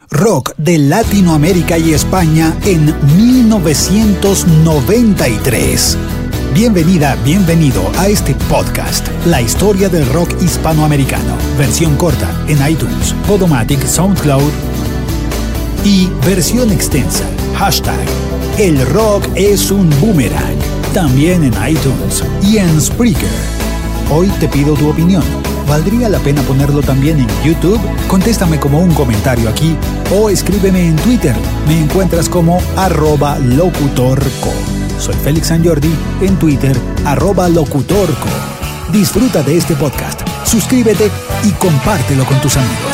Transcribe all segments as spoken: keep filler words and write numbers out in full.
Rock de Latinoamérica y España en mil novecientos noventa y tres. Bienvenida, bienvenido a este podcast, la historia del rock hispanoamericano, versión corta en iTunes, Podomatic, SoundCloud y versión extensa, hashtag El Rock es un Boomerang, también en iTunes y en Spreaker. Hoy te pido tu opinión. ¿Valdría la pena ponerlo también en YouTube? Contéstame como un comentario aquí o escríbeme en Twitter. Me encuentras como arroba locutorco. Soy Félix Sanjordi en Twitter, arroba locutorco. Disfruta de este podcast, suscríbete y compártelo con tus amigos.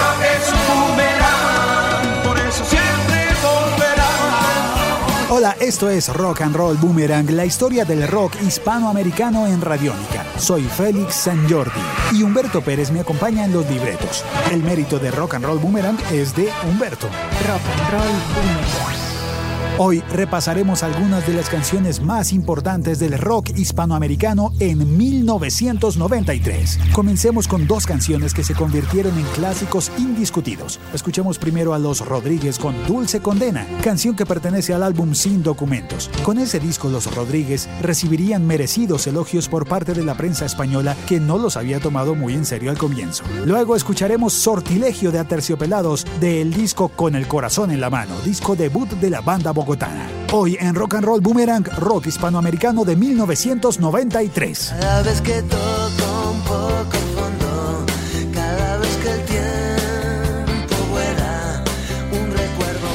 Hola, esto es Rock and Roll Boomerang, la historia del rock hispanoamericano en Radiónica. Soy Félix Sanjordi y Humberto Pérez me acompaña en los libretos. El mérito de Rock and Roll Boomerang es de Humberto. Rock and Roll Boomerang. Hoy repasaremos algunas de las canciones más importantes del rock hispanoamericano en mil novecientos noventa y tres. Comencemos con dos canciones que se convirtieron en clásicos indiscutidos. Escuchemos primero a Los Rodríguez con Dulce Condena, canción que pertenece al álbum Sin Documentos. Con ese disco Los Rodríguez recibirían merecidos elogios por parte de la prensa española, que no los había tomado muy en serio al comienzo. Luego escucharemos Sortilegio de Aterciopelados del disco Con el Corazón en la Mano, disco debut de la banda bogotana. Hoy en Rock and Roll Boomerang, rock hispanoamericano de mil novecientos noventa y tres. Cada vez que toco un poco el fondo, cada vez que el tiempo vuela, un recuerdo.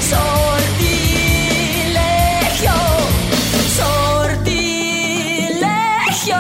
Sortilegio, sortilegio.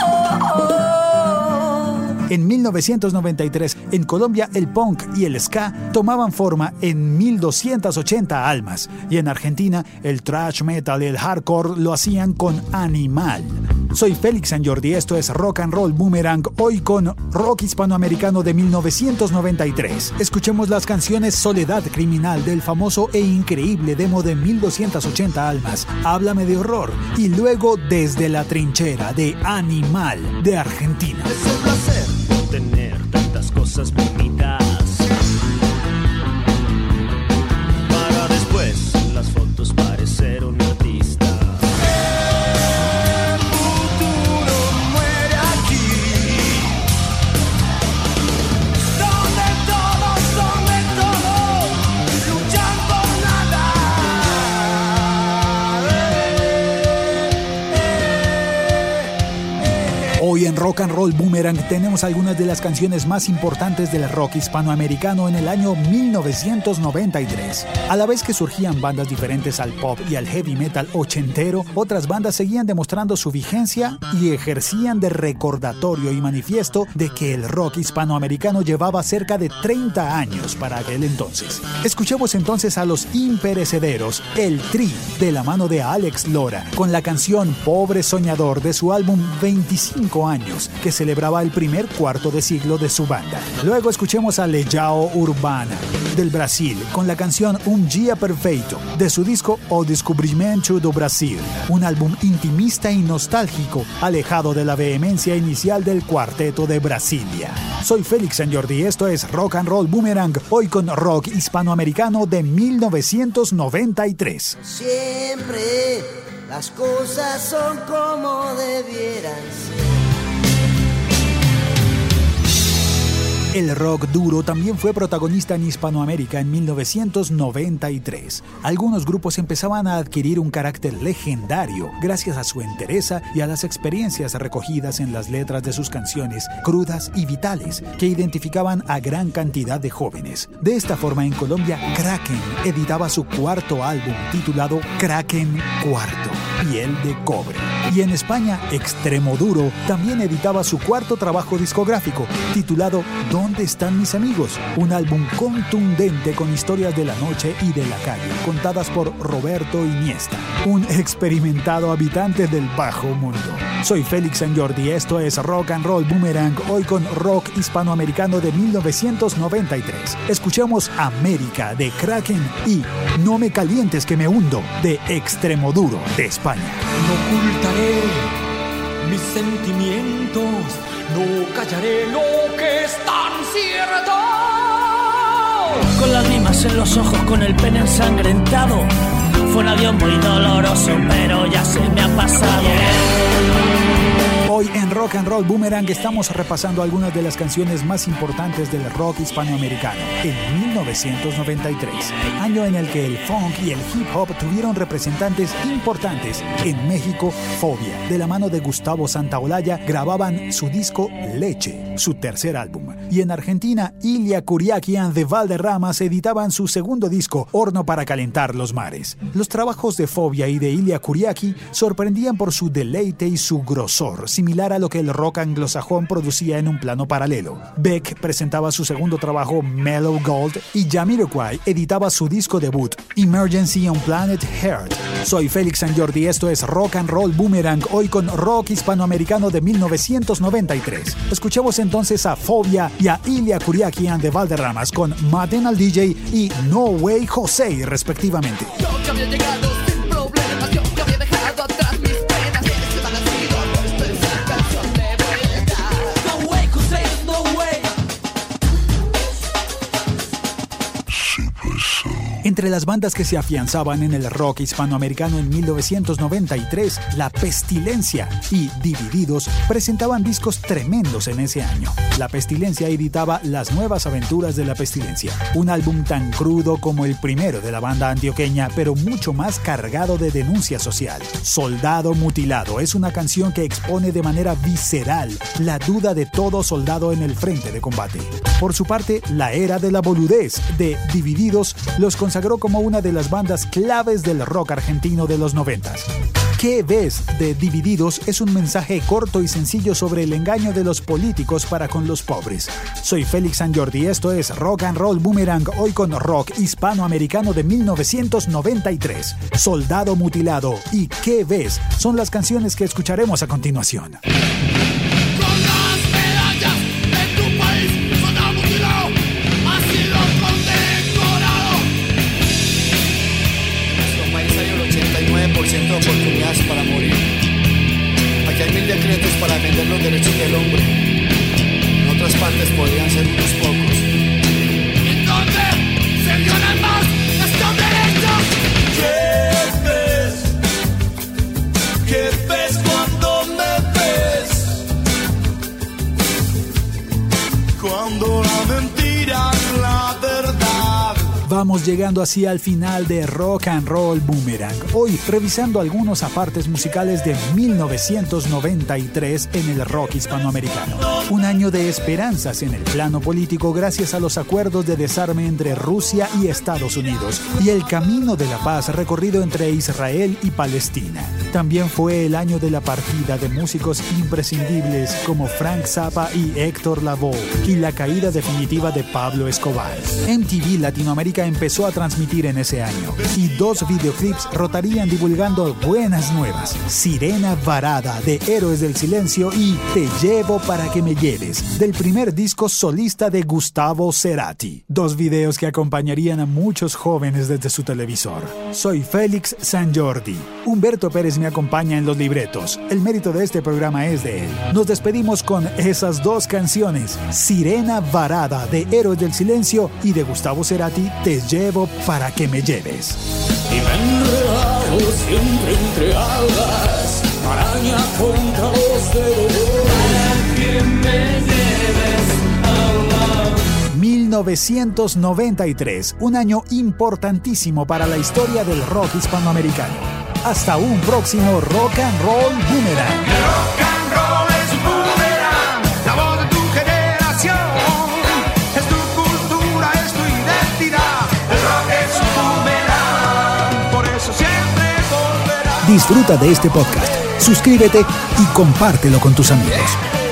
En mil novecientos noventa y tres, en Colombia, el punk y el ska tomaban forma en mil doscientas ochenta almas, y en Argentina, el thrash metal y el hardcore lo hacían con Animal. Soy Félix Sanjordi, esto es Rock and Roll Boomerang, hoy con rock hispanoamericano de mil novecientos noventa y tres. Escuchemos las canciones Soledad Criminal del famoso e increíble demo de mil doscientas ochenta almas, Háblame de Horror, y luego Desde la Trinchera de Animal de Argentina. Es un placer tener tantas cosas bonitas para después las fotos parecer un artista. El futuro muere aquí, donde todos, donde todos luchan por nada. Hoy en Rock and Roll Boomerang tenemos algunas de las canciones más importantes del rock hispanoamericano en el año mil novecientos noventa y tres. A la vez que surgían bandas diferentes al pop y al heavy metal ochentero, otras bandas seguían demostrando su vigencia y ejercían de recordatorio y manifiesto de que el rock hispanoamericano llevaba cerca de treinta años para aquel entonces. Escuchemos entonces a los imperecederos, el Tri, de la mano de Alex Lora, con la canción Pobre Soñador de su álbum veinticinco años, que celebraba el primer cuarto de siglo de su banda. Luego escuchemos a Legião Urbana, del Brasil, con la canción Un Dia Perfeito, de su disco O Descobrimento do Brasil, un álbum intimista y nostálgico, alejado de la vehemencia inicial del cuarteto de Brasilia. Soy Félix Sanjordi, esto es Rock and Roll Boomerang, hoy con rock hispanoamericano de mil novecientos noventa y tres. Siempre las cosas son como debieran ser. El rock duro también fue protagonista en Hispanoamérica en mil novecientos noventa y tres. Algunos grupos empezaban a adquirir un carácter legendario gracias a su entereza y a las experiencias recogidas en las letras de sus canciones, crudas y vitales, que identificaban a gran cantidad de jóvenes. De esta forma, en Colombia, Kraken editaba su cuarto álbum titulado Kraken Cuarto, Piel de Cobre. Y en España, Extremoduro también editaba su cuarto trabajo discográfico, titulado ¿Dónde están mis amigos? Un álbum contundente con historias de la noche y de la calle, contadas por Roberto Iniesta, un experimentado habitante del bajo mundo. Soy Félix Sanjordi, esto es Rock and Roll Boomerang, hoy con rock hispanoamericano de mil novecientos noventa y tres. Escuchamos América de Kraken y No me calientes que me hundo de Extremoduro de España. No ocultaré mis sentimientos, no callaré lo que es tan cierto. con lágrimas en los ojos, con el pene ensangrentado. Fue un adiós muy doloroso, pero ya se me ha pasado. Hoy en Rock and Roll Boomerang estamos repasando algunas de las canciones más importantes del rock hispanoamericano en mil novecientos noventa y tres, año en el que el funk y el hip hop tuvieron representantes importantes. En México, Fobia, de la mano de Gustavo Santaolalla, grababan su disco Leche, su tercer álbum. Y en Argentina, Ilia Kuriakian de Valderramas editaban su segundo disco, Horno para calentar los mares. Los trabajos de Fobia y de Ilia Kuriaki sorprendían por su deleite y su grosor, similar a lo que el rock anglosajón producía en un plano paralelo. Beck presentaba su segundo trabajo, Mellow Gold, y Jamiroquai editaba su disco debut, Emergency on Planet Earth. Soy Félix Sanjordi, esto es Rock and Roll Boomerang, hoy con rock hispanoamericano de mil novecientos noventa y tres. Escuchemos entonces a Fobia y a Ilia Kuriakian de Valderramas con Maten al D J y No Way Jose, respectivamente. Yo que había llegado sin problemas, yo que había dejado atrás mis penas, que se van a sido puesto en esa canción de vuelta. No way, José, no way. Entre las bandas que se afianzaban en el rock hispanoamericano en mil novecientos noventa y tres, La Pestilencia y Divididos presentaban discos tremendos en ese año. La Pestilencia editaba Las Nuevas Aventuras de la Pestilencia, un álbum tan crudo como el primero de la banda antioqueña, pero mucho más cargado de denuncia social. Soldado Mutilado es una canción que expone de manera visceral la duda de todo soldado en el frente de combate. Por su parte, La Era de la Boludez de Divididos los consagró como una de las bandas claves del rock argentino de los noventas. ¿Qué ves? De Divididos es un mensaje corto y sencillo sobre el engaño de los políticos para con los pobres. Soy Félix Sanjordi, esto es Rock and Roll Boomerang, hoy con rock hispanoamericano de mil novecientos noventa y tres. Soldado Mutilado y ¿Qué ves? Son las canciones que escucharemos a continuación. Por ciento de oportunidades para morir. Aquí hay mil decretos para defender los derechos del hombre. En otras partes podrían ser unos pocos. ¿En dónde se violan más estos derechos? ¿Qué ves? ¿Qué ves cuando me ves? Cuando la mentira es la verdad. Vamos llegando así al final de Rock and Roll Boomerang. Hoy revisando algunos apartes musicales de mil novecientos noventa y tres en el rock hispanoamericano. Un año de esperanzas en el plano político gracias a los acuerdos de desarme entre Rusia y Estados Unidos y el camino de la paz recorrido entre Israel y Palestina. También fue el año de la partida de músicos imprescindibles como Frank Zappa y Héctor Lavoe y la caída definitiva de Pablo Escobar. M T V Latinoamérica empezó a transmitir en ese año y dos videoclips rotarían divulgando buenas nuevas: Sirena Varada de Héroes del Silencio y Te Llevo para que me lleves del primer disco solista de Gustavo Cerati. Dos videos que acompañarían a muchos jóvenes desde su televisor. Soy Félix Sanjordi. Humberto Pérez me acompaña en los libretos. El mérito de este programa es de él. Nos despedimos con esas dos canciones: Sirena Varada de Héroes del Silencio y de Gustavo Cerati, Te Llevo para que me lleves. Y me enredado siempre entre alas, araña contra los dedos. Para que me lleves a mil novecientos noventa y tres, un año importantísimo para la historia del rock hispanoamericano. Hasta un próximo Rock and Roll Boomerang. Rock and roll es un boomerang, la voz de tu generación. Es tu cultura, es tu identidad. El rock es un boomerang, por eso siempre volverá. Disfruta de este podcast, suscríbete y compártelo con tus amigos.